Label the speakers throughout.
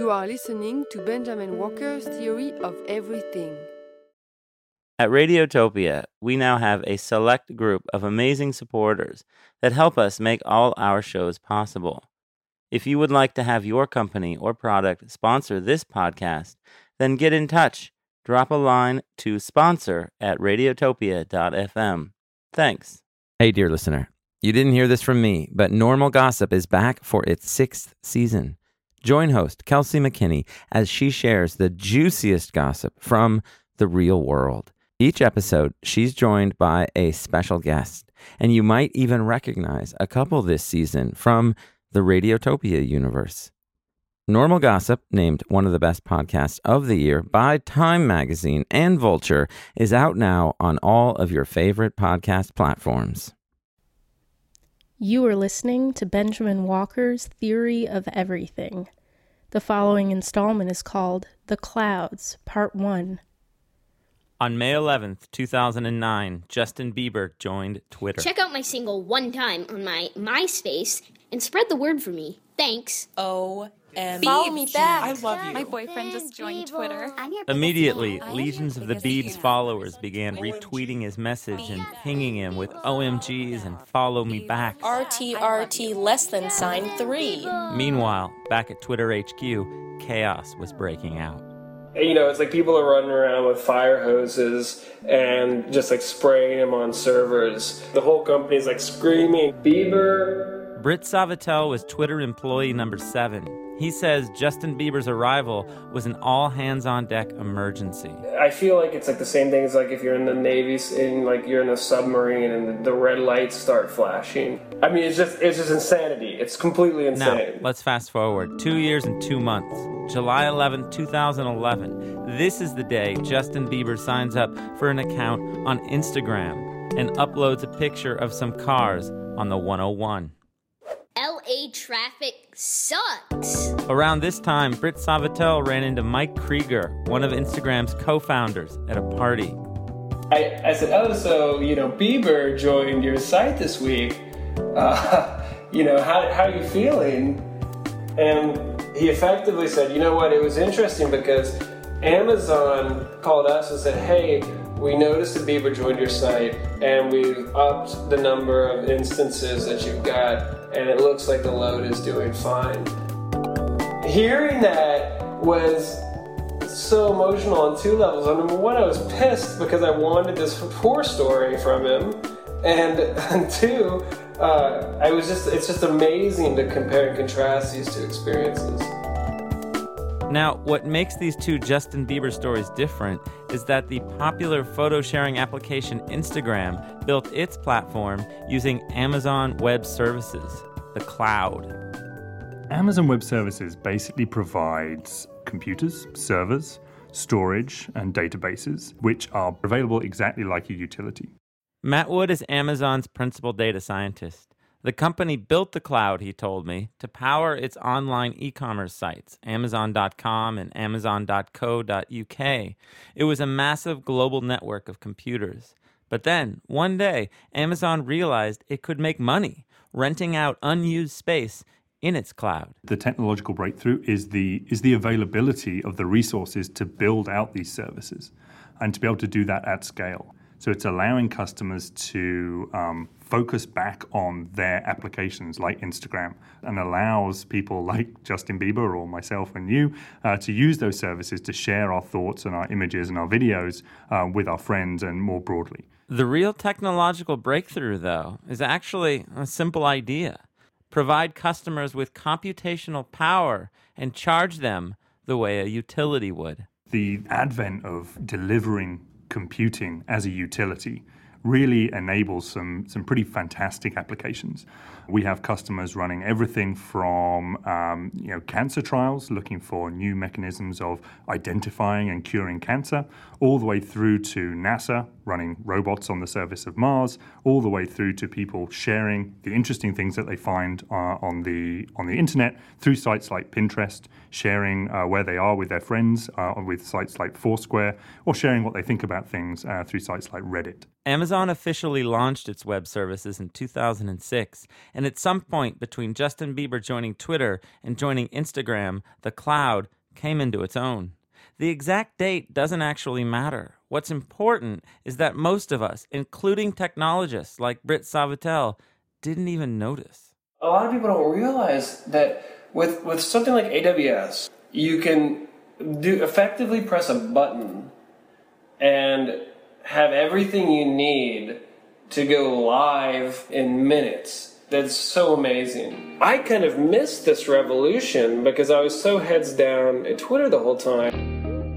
Speaker 1: You are listening to Benjamin Walker's Theory of Everything.
Speaker 2: At Radiotopia, we now have a select group of amazing supporters that help us make all our shows possible. If you would like to have your company or product sponsor this podcast, then get in touch. Drop a line to sponsor@radiotopia.fm. Thanks.
Speaker 3: Hey, dear listener, you didn't hear this from me, but Normal Gossip is back for its 6th season. Join host Kelsey McKinney as she shares the juiciest gossip from the real world. Each episode, she's joined by a special guest, and you might even recognize a couple this season from the Radiotopia universe. Normal Gossip, named one of the best podcasts of the year by Time Magazine and Vulture, is out now on all of your favorite podcast platforms.
Speaker 4: You are listening to Benjamin Walker's Theory of Everything. The following installment is called The Clouds, Part 1.
Speaker 2: On May 11th, 2009, Justin Bieber joined Twitter.
Speaker 5: Check out my single one time on my MySpace and spread the word for me. Thanks.
Speaker 6: OMG.
Speaker 7: Follow me back.
Speaker 6: I love you.
Speaker 7: My boyfriend just joined Twitter.
Speaker 2: Immediately, legions of the Biebs followers began retweeting his message and pinging him with OMGs and follow me back.
Speaker 6: RTRT ~3.
Speaker 2: Meanwhile, back at Twitter HQ, chaos was breaking out.
Speaker 8: You know, it's like people are running around with fire hoses and just like spraying them on servers. The whole company's like screaming, Bieber.
Speaker 2: Britt Savitel was Twitter employee number 7. He says Justin Bieber's arrival was an all-hands-on-deck emergency.
Speaker 8: I feel like it's like the same thing as like if you're in the Navy and like you're in a submarine and the red lights start flashing. I mean, it's just insanity. It's completely insane.
Speaker 2: Now, let's fast forward 2 years and 2 months. July 11, 2011. This is the day Justin Bieber signs up for an account on Instagram and uploads a picture of some cars on the 101.
Speaker 5: LA traffic sucks.
Speaker 2: Around this time, Britt Savitel ran into Mike Krieger, one of Instagram's co-founders, at a party.
Speaker 8: I said, oh, so, you know, Bieber joined your site this week. You know, how are you feeling? And he effectively said, you know what, it was interesting because Amazon called us and said, hey, we noticed that Bieber joined your site and we've upped the number of instances that you've got and it looks like the load is doing fine. Hearing that was so emotional on 2 levels. Number one, I was pissed because I wanted this horror story from him. And 2, it's just amazing to compare and contrast these 2 experiences.
Speaker 2: Now, what makes these 2 Justin Bieber stories different is that the popular photo-sharing application Instagram built its platform using Amazon Web Services, the cloud.
Speaker 9: Amazon Web Services basically provides computers, servers, storage, and databases, which are available exactly like a utility.
Speaker 2: Matt Wood is Amazon's principal data scientist. The company built the cloud, he told me, to power its online e-commerce sites, Amazon.com and Amazon.co.uk. It was a massive global network of computers. But then, one day, Amazon realized it could make money, renting out unused space in its cloud.
Speaker 9: The technological breakthrough is the availability of the resources to build out these services and to be able to do that at scale. So it's allowing customers to focus back on their applications like Instagram and allows people like Justin Bieber or myself and you to use those services to share our thoughts and our images and our videos with our friends and more broadly.
Speaker 2: The real technological breakthrough, though, is actually a simple idea. Provide customers with computational power and charge them the way a utility would.
Speaker 9: The advent of delivering computing as a utility really enables some pretty fantastic applications. We have customers running everything from cancer trials, looking for new mechanisms of identifying and curing cancer, all the way through to NASA running robots on the surface of Mars, all the way through to people sharing the interesting things that they find on the internet through sites like Pinterest, sharing where they are with their friends with sites like Foursquare, or sharing what they think about things through sites like Reddit.
Speaker 2: Amazon officially launched its web services in 2006, and at some point between Justin Bieber joining Twitter and joining Instagram, the cloud came into its own. The exact date doesn't actually matter. What's important is that most of us, including technologists like Britt Savitel, didn't even notice.
Speaker 8: A lot of people don't realize that with something like AWS, you can effectively press a button and have everything you need to go live in minutes. That's so amazing. I kind of missed this revolution because I was so heads down at Twitter the whole time.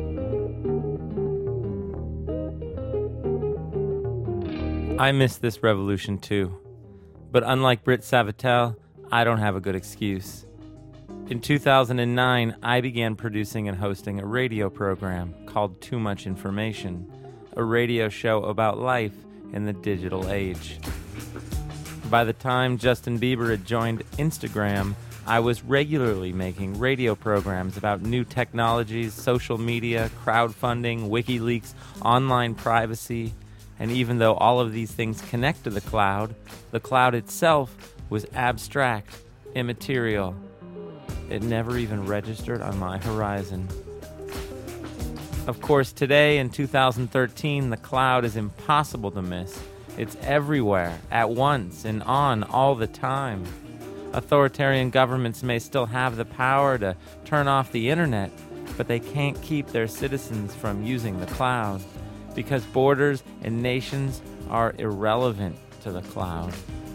Speaker 2: I missed this revolution too. But unlike Britt Savitel, I don't have a good excuse. In 2009, I began producing and hosting a radio program called Too Much Information, a radio show about life in the digital age. By the time Justin Bieber had joined Instagram, I was regularly making radio programs about new technologies, social media, crowdfunding, WikiLeaks, online privacy, and even though all of these things connect to the cloud itself was abstract, immaterial. It never even registered on my horizon. Of course, today in 2013, the cloud is impossible to miss. It's everywhere, at once, and on all the time. Authoritarian governments may still have the power to turn off the internet, but they can't keep their citizens from using the cloud, because borders and nations are irrelevant to the cloud.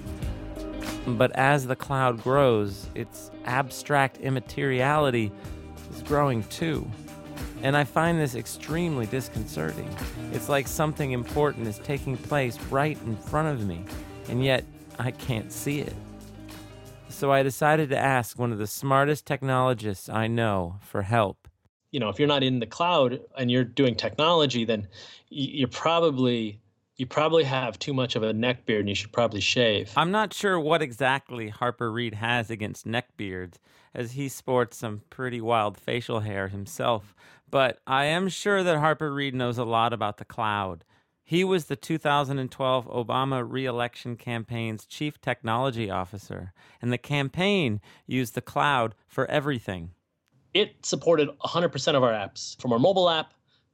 Speaker 2: But as the cloud grows, its abstract immateriality is growing too. And I find this extremely disconcerting. It's like something important is taking place right in front of me, and yet I can't see it. So I decided to ask one of the smartest technologists I know for help.
Speaker 10: You know, if you're not in the cloud and you're doing technology, then you probably have too much of a neckbeard and you should probably shave.
Speaker 2: I'm not sure what exactly Harper Reed has against neckbeards, as he sports some pretty wild facial hair himself, but I am sure that Harper Reed knows a lot about the cloud. He was the 2012 Obama re-election campaign's chief technology officer, and the campaign used the cloud for everything.
Speaker 10: It supported 100% of our apps, from our mobile app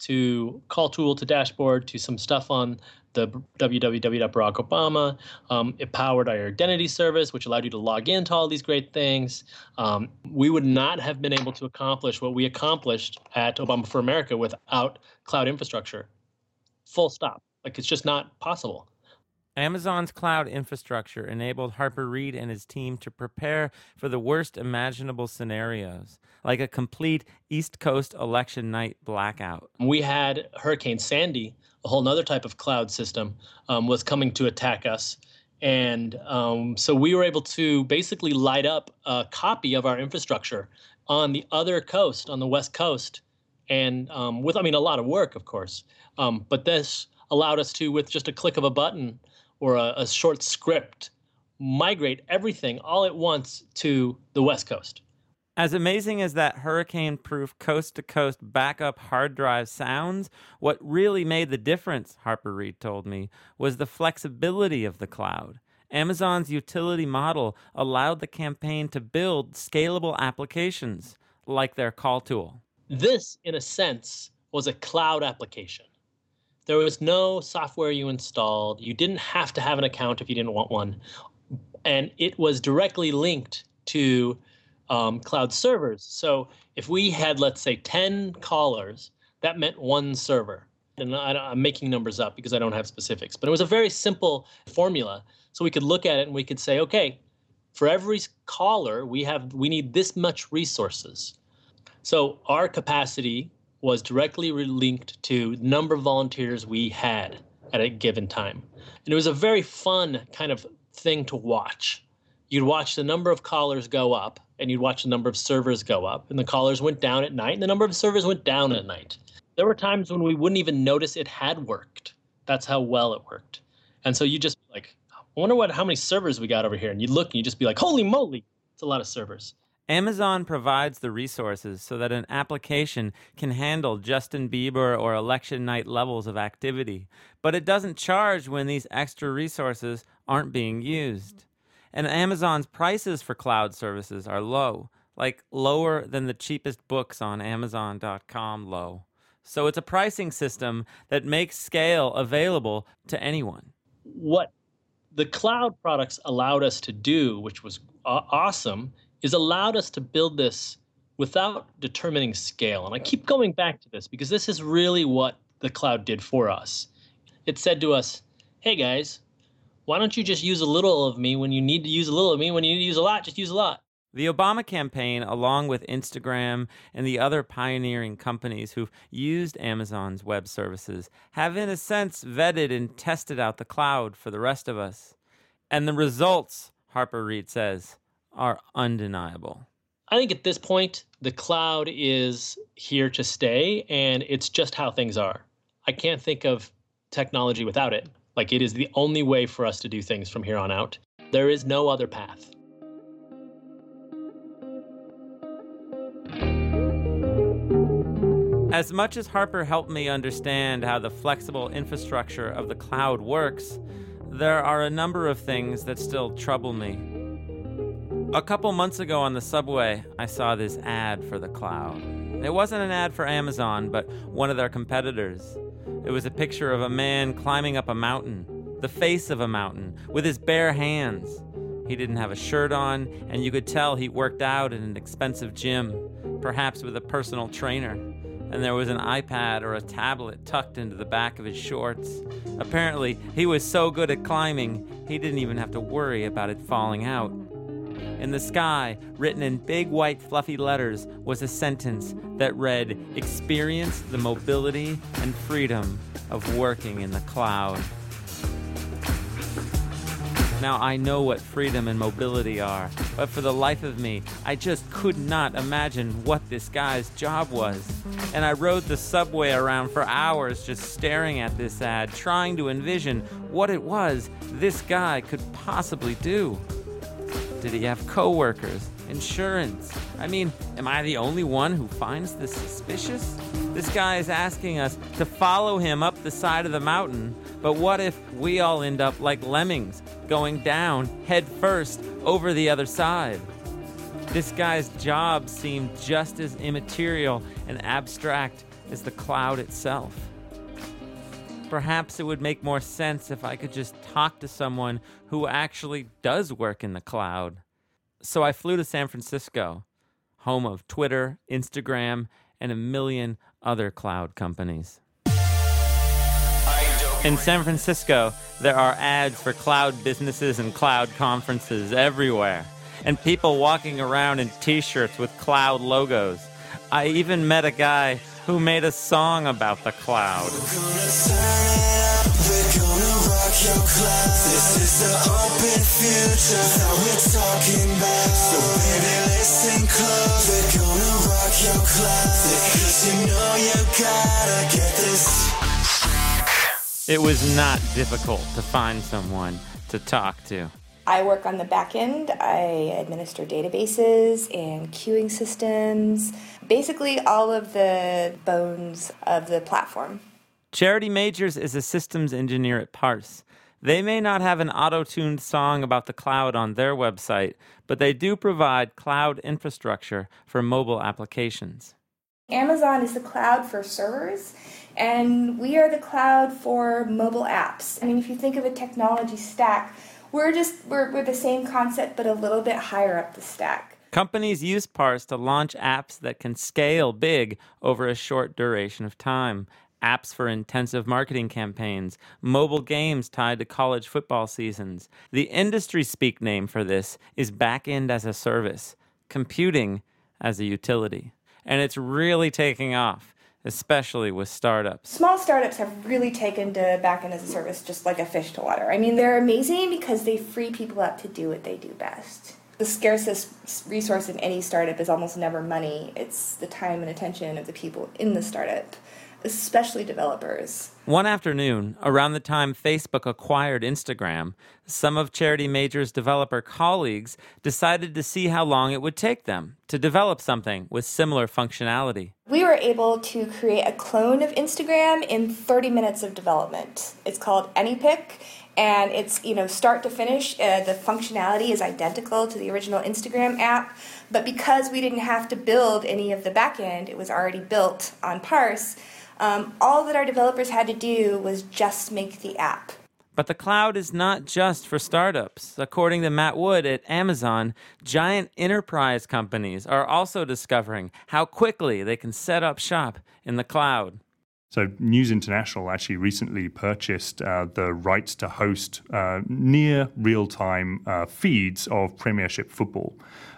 Speaker 10: to call tool to dashboard to some stuff on the www.barackobama. It powered our identity service, which allowed you to log into all these great things. We would not have been able to accomplish what we accomplished at Obama for America without cloud infrastructure. Full stop. Like, it's just not possible.
Speaker 2: Amazon's cloud infrastructure enabled Harper Reed and his team to prepare for the worst imaginable scenarios, like a complete East Coast election night blackout.
Speaker 10: We had Hurricane Sandy, a whole other type of cloud system, was coming to attack us. And so we were able to basically light up a copy of our infrastructure on the other coast, on the West Coast, and with, a lot of work, of course. But this allowed us to, with just a click of a button or a short script, migrate everything all at once to the West Coast.
Speaker 2: As amazing as that hurricane-proof coast-to-coast backup hard drive sounds, what really made the difference, Harper Reed told me, was the flexibility of the cloud. Amazon's utility model allowed the campaign to build scalable applications, like their call tool.
Speaker 10: This, in a sense, was a cloud application. There was no software you installed. You didn't have to have an account if you didn't want one. And it was directly linked to cloud servers. So if we had, let's say, 10 callers, that meant one server. And I'm making numbers up because I don't have specifics. But it was a very simple formula. So we could look at it and we could say, okay, for every caller, we need this much resources. So our capacity was directly linked to the number of volunteers we had at a given time. And it was a very fun kind of thing to watch. You'd watch the number of callers go up, and you'd watch the number of servers go up, and the callers went down at night, and the number of servers went down at night. There were times when we wouldn't even notice it had worked. That's how well it worked. And so you just like, I wonder how many servers we got over here. And you'd look and you'd just be like, holy moly, it's a lot of servers.
Speaker 2: Amazon provides the resources so that an application can handle Justin Bieber or election night levels of activity, but it doesn't charge when these extra resources aren't being used. And Amazon's prices for cloud services are low, like lower than the cheapest books on Amazon.com low. So it's a pricing system that makes scale available to anyone.
Speaker 10: What the cloud products allowed us to do, which was awesome, is allowed us to build this without determining scale. And I keep going back to this because this is really what the cloud did for us. It said to us, hey guys, why don't you just use a little of me when you need to use a little of me? When you need to use a lot, just use a lot.
Speaker 2: The Obama campaign, along with Instagram and the other pioneering companies who've used Amazon's web services, have in a sense vetted and tested out the cloud for the rest of us. And the results, Harper Reed says, are undeniable.
Speaker 10: I think at this point, the cloud is here to stay, and it's just how things are. I can't think of technology without it. Like, it is the only way for us to do things from here on out. There is no other path.
Speaker 2: As much as Harper helped me understand how the flexible infrastructure of the cloud works, there are a number of things that still trouble me. A couple months ago on the subway, I saw this ad for the cloud. It wasn't an ad for Amazon, but one of their competitors. It was a picture of a man climbing up a mountain, the face of a mountain, with his bare hands. He didn't have a shirt on, and you could tell he worked out in an expensive gym, perhaps with a personal trainer. And there was an iPad or a tablet tucked into the back of his shorts. Apparently, he was so good at climbing, he didn't even have to worry about it falling out. In the sky, written in big white fluffy letters, was a sentence that read, "Experience the mobility and freedom of working in the cloud." Now, I know what freedom and mobility are, but for the life of me, I just could not imagine what this guy's job was. And I rode the subway around for hours just staring at this ad, trying to envision what it was this guy could possibly do. Did he have coworkers? Insurance? I mean, am I the only one who finds this suspicious? This guy is asking us to follow him up the side of the mountain, but what if we all end up like lemmings, going down head first over the other side? This guy's job seemed just as immaterial and abstract as the cloud itself. Perhaps it would make more sense if I could just talk to someone who actually does work in the cloud. So I flew to San Francisco, home of Twitter, Instagram, and a million other cloud companies. In San Francisco, there are ads for cloud businesses and cloud conferences everywhere, and people walking around in t-shirts with cloud logos. I even met a guy who made a song about the cloud.
Speaker 11: This is the open future that we're talking about. So baby, listen close. We're gonna rock your cloud. Because you know you gotta get this.
Speaker 2: It was not difficult to find someone to talk to.
Speaker 12: I work on the back end. I administer databases and queuing systems, basically all of the bones of the platform.
Speaker 2: Charity Majors is a systems engineer at Parse. They may not have an auto-tuned song about the cloud on their website, but they do provide cloud infrastructure for mobile applications.
Speaker 12: Amazon is the cloud for servers, and we are the cloud for mobile apps. I mean, if you think of a technology stack, we're the same concept, but a little bit higher up the stack.
Speaker 2: Companies use Parse to launch apps that can scale big over a short duration of time. Apps for intensive marketing campaigns, mobile games tied to college football seasons. The industry speak name for this is backend as a service, computing as a utility. And it's really taking off, especially with startups.
Speaker 12: Small startups have really taken to backend as a service just like a fish to water. I mean, they're amazing because they free people up to do what they do best. The scarcest resource in any startup is almost never money. It's the time and attention of the people in the startup, especially developers.
Speaker 2: One afternoon, around the time Facebook acquired Instagram, some of Charity Majors' developer colleagues decided to see how long it would take them to develop something with similar functionality.
Speaker 12: We were able to create a clone of Instagram in 30 minutes of development. It's called AnyPic, And it's, start to finish, the functionality is identical to the original Instagram app. But because we didn't have to build any of the back end, it was already built on Parse, all that our developers had to do was just make the app.
Speaker 2: But the cloud is not just for startups. According to Matt Wood at Amazon, giant enterprise companies are also discovering how quickly they can set up shop in the cloud.
Speaker 9: So News International actually recently purchased the rights to host near real-time feeds of Premiership football.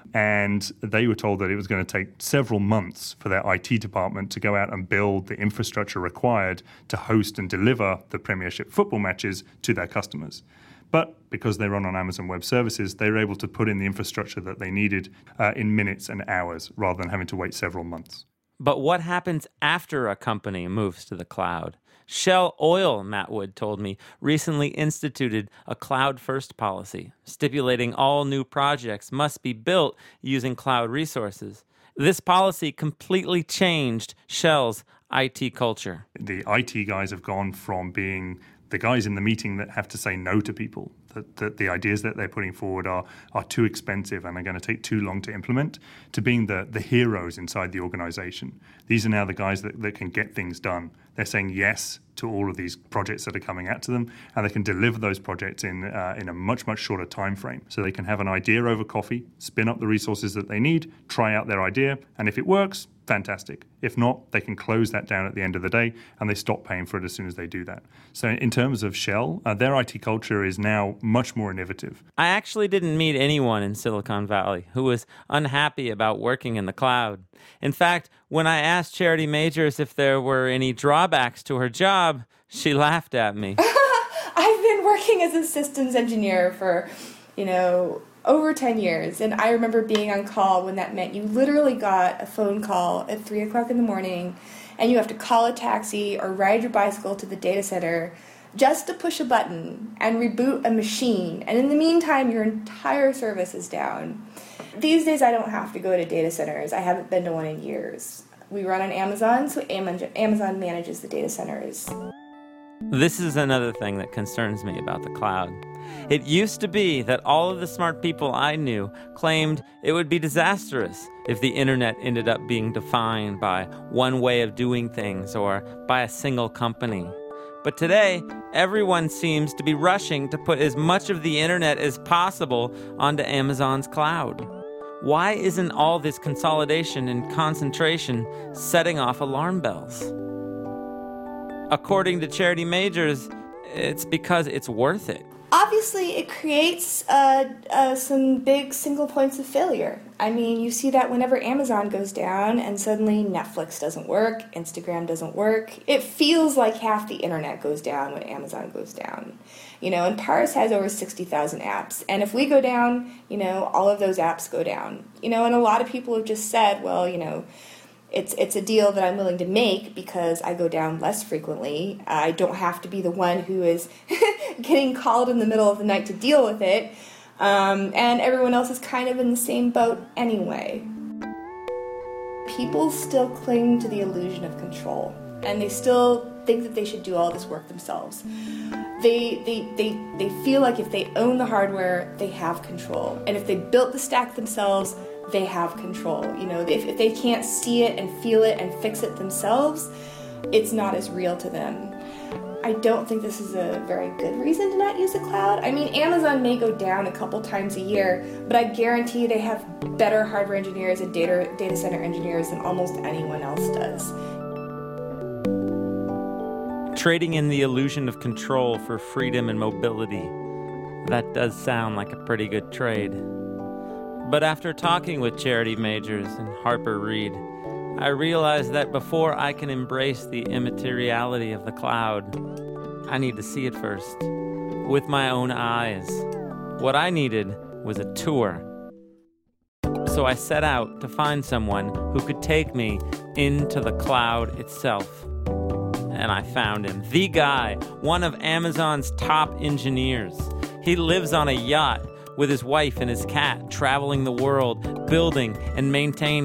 Speaker 9: And they were told that it was going to take several months for their IT department to go out and build the infrastructure required to host and deliver the Premiership football matches to their customers. But because they run on Amazon Web Services, they were able to put in the infrastructure that they needed in minutes and hours rather than having to wait several months.
Speaker 2: But what happens after a company moves to the cloud? Shell Oil, Matt Wood told me, recently instituted a cloud-first policy, stipulating all new projects must be built using cloud resources. This policy completely changed Shell's IT culture.
Speaker 9: The IT guys have gone from being the guys in the meeting that have to say no to people, that the ideas that they're putting forward are too expensive and are going to take too long to implement, to being the heroes inside the organization. These are now the guys that can get things done. They're saying yes to all of these projects that are coming out to them, and they can deliver those projects in a much, much shorter time frame. So they can have an idea over coffee, spin up the resources that they need, try out their idea, and if it works, fantastic. If not, they can close that down at the end of the day, and they stop paying for it as soon as they do that. So in terms of Shell, their IT culture is now much more innovative.
Speaker 2: I actually didn't meet anyone in Silicon Valley who was unhappy about working in the cloud. In fact, when I asked Charity Majors if there were any drawbacks to her job, she laughed at me.
Speaker 12: I've been working as a systems engineer for, over 10 years. And I remember being on call when that meant you literally got a phone call at 3 o'clock in the morning and you have to call a taxi or ride your bicycle to the data center just to push a button and reboot a machine. And in the meantime, your entire service is down. These days, I don't have to go to data centers. I haven't been to one in years. We run on Amazon, so Amazon manages the data centers.
Speaker 2: This is another thing that concerns me about the cloud. It used to be that all of the smart people I knew claimed it would be disastrous if the internet ended up being defined by one way of doing things or by a single company. But today, everyone seems to be rushing to put as much of the internet as possible onto Amazon's cloud. Why isn't all this consolidation and concentration setting off alarm bells? According to Charity Majors, it's because it's worth it.
Speaker 12: Obviously, it creates some big single points of failure. I mean, you see that whenever Amazon goes down and suddenly Netflix doesn't work, Instagram doesn't work. It feels like half the internet goes down when Amazon goes down. And Parse has over 60,000 apps. And if we go down, all of those apps go down. And a lot of people have just said, well, it's a deal that I'm willing to make because I go down less frequently. I don't have to be the one who is getting called in the middle of the night to deal with it. And everyone else is kind of in the same boat anyway. People still cling to the illusion of control, and they still think that they should do all this work themselves. They feel like if they own the hardware, they have control. And if they built the stack themselves, they have control. If they can't see it and feel it and fix it themselves, it's not as real to them. I don't think this is a very good reason to not use the cloud. I mean, Amazon may go down a couple times a year, but I guarantee they have better hardware engineers and data center engineers than almost anyone else does.
Speaker 2: Trading in the illusion of control for freedom and mobility. That does sound like a pretty good trade. But after talking with Charity Majors and Harper Reed, I realized that before I can embrace the immateriality of the cloud, I need to see it first, with my own eyes. What I needed was a tour. So I set out to find someone who could take me into the cloud itself. And I found him, the guy, one of Amazon's top engineers. He lives on a yacht with his wife and his cat, traveling the world, building and maintaining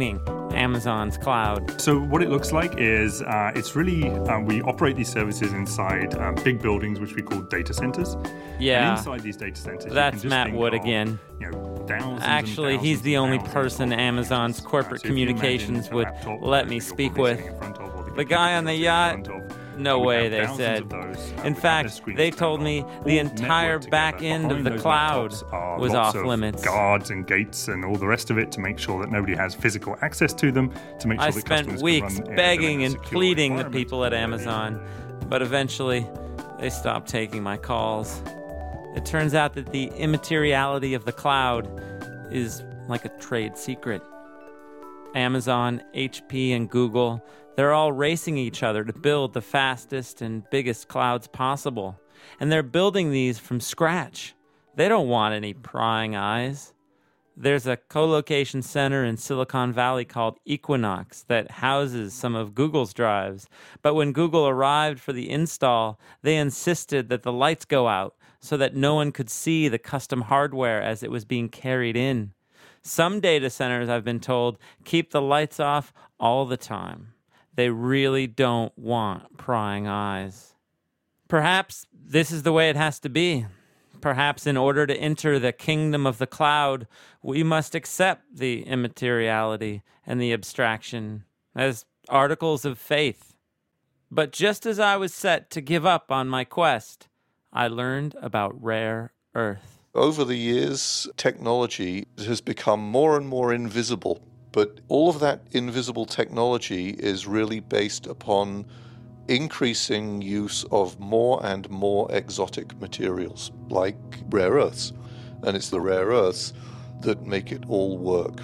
Speaker 2: Amazon's cloud?
Speaker 9: So what it looks like is it's really, we operate these services inside big buildings, which we call data centers.
Speaker 2: Yeah.
Speaker 9: And inside these data centers,
Speaker 2: that's Matt Wood again. Actually, he's the only person Amazon's corporate communications would let me speak with. The guy on the yacht? No way, they said. In fact, they told me the entire back end of the cloud was off limits.
Speaker 9: Guards and gates and all the rest of it to make sure that nobody has physical access to them, to make sure that customers can run.
Speaker 2: I spent weeks begging and pleading the people at Amazon, but eventually they stopped taking my calls. It turns out that the immateriality of the cloud is like a trade secret. Amazon, HP, and Google, they're all racing each other to build the fastest and biggest clouds possible. And they're building these from scratch. They don't want any prying eyes. There's a co-location center in Silicon Valley called Equinox that houses some of Google's drives. But when Google arrived for the install, they insisted that the lights go out so that no one could see the custom hardware as it was being carried in. Some data centers, I've been told, keep the lights off all the time. They really don't want prying eyes. Perhaps this is the way it has to be. Perhaps in order to enter the kingdom of the cloud, we must accept the immateriality and the abstraction as articles of faith. But just as I was set to give up on my quest, I learned about rare earth.
Speaker 13: Over the years, technology has become more and more invisible, but all of that invisible technology is really based upon increasing use of more and more exotic materials, like rare earths. And it's the rare earths that make it all work.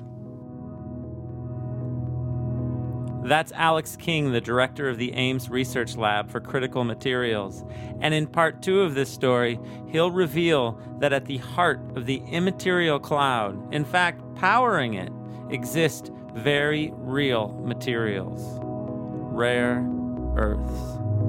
Speaker 2: That's Alex King, the director of the Ames Research Lab for Critical Materials. And in part 2 of this story, he'll reveal that at the heart of the immaterial cloud, in fact, powering it, exist very real materials. Rare earths.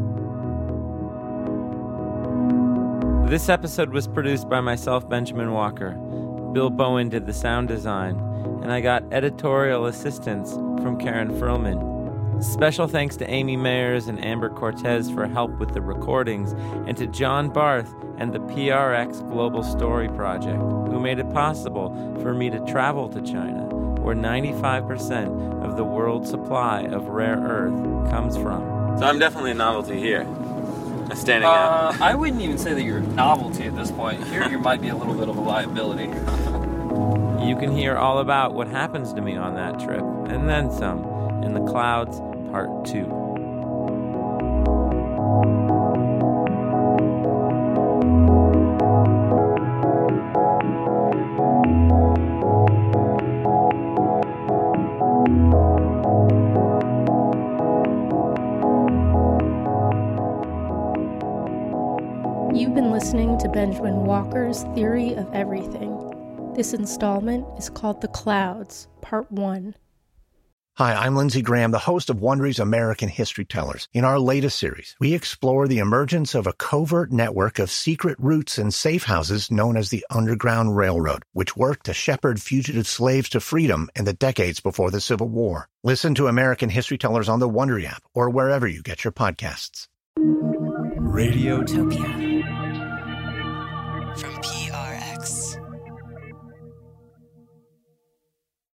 Speaker 2: This episode was produced by myself, Benjamin Walker. Bill Bowen did the sound design, and I got editorial assistance from Karen Frillman. Special thanks to Amy Mayers and Amber Cortez for help with the recordings, and to John Barth and the PRX Global Story Project, who made it possible for me to travel to China, where 95% of the world's supply of rare earth comes from. So I'm definitely a novelty here. Standing out.
Speaker 14: I wouldn't even say that you're a novelty at this point. Here you might be a little bit of a liability.
Speaker 2: You can hear all about what happens to me on that trip, and then some, in The Clouds, Part 2.
Speaker 4: You've been listening to Benjamin Walker's Theory of Everything. This installment is called The Clouds, Part 1.
Speaker 15: Hi, I'm Lindsey Graham, the host of Wondery's American History Tellers. In our latest series, we explore the emergence of a covert network of secret routes and safe houses known as the Underground Railroad, which worked to shepherd fugitive slaves to freedom in the decades before the Civil War. Listen to American History Tellers on the Wondery app or wherever you get your podcasts.
Speaker 11: Radiotopia.